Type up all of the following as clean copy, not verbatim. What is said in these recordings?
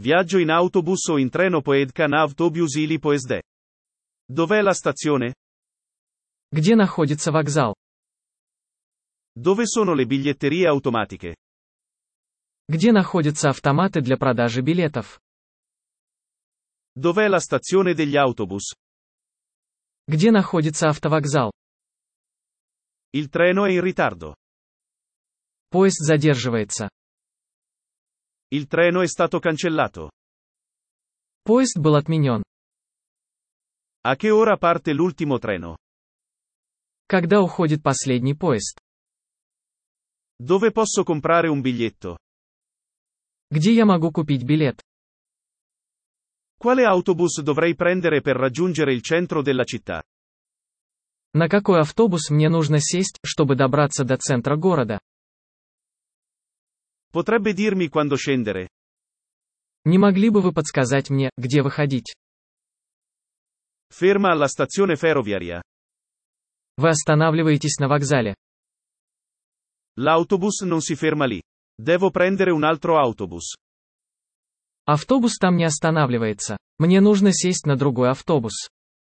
Viaggio in autobus o in treno поездка на автобус или поезде. Dov'è la stazione? Где находится вокзал? Dove sono le biglietterie automatiche? Где находятся автоматы для продажи билетов? Dov'è la stazione degli autobus? Где находится автовокзал? Il treno è in ritardo. Поезд задерживается. Il treno è stato cancellato. Поезд был отменен. A che ora parte l'ultimo treno? Когда уходит последний поезд? Dove posso comprare un biglietto? Где я могу купить билет? Quale autobus dovrei prendere per raggiungere il centro della città? На какой автобус мне нужно сесть, чтобы добраться до центра города? Potrebbe dirmi quando scendere? Не могли бы вы подсказать мне, где выходить? Ferma alla stazione ferroviaria. Вы останавливаетесь на вокзале. L'autobus non si ferma lì. Devo prendere un altro autobus. Автобус там не останавливается. Мне нужно сесть на другой автобус.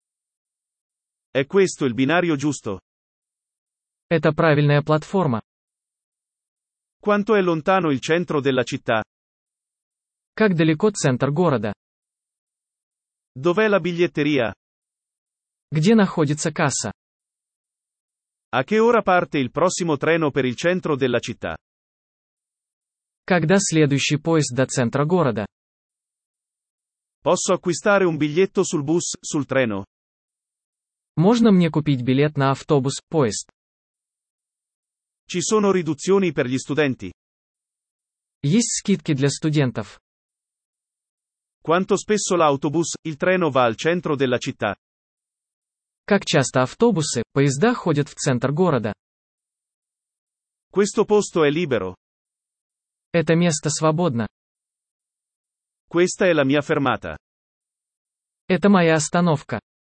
È questo il binario giusto? Это правильная платформа. Quanto è lontano il centro della città? Как далеко центр города? Dov'è la biglietteria? Где находится касса? A che ora parte il prossimo treno per il centro della città? Когда следующий поезд до центра города? Posso acquistare un biglietto sul bus, sul treno? Можно мне купить билет на автобус, поезд? Ci sono riduzioni per gli studenti? Есть скидки для студентов? Quanto spesso l'autobus, il treno va al centro della città? Как часто автобусы, поезда ходят в центр города? Questo posto è libero. Это место свободно. Questa è la mia fermata. Это моя остановка.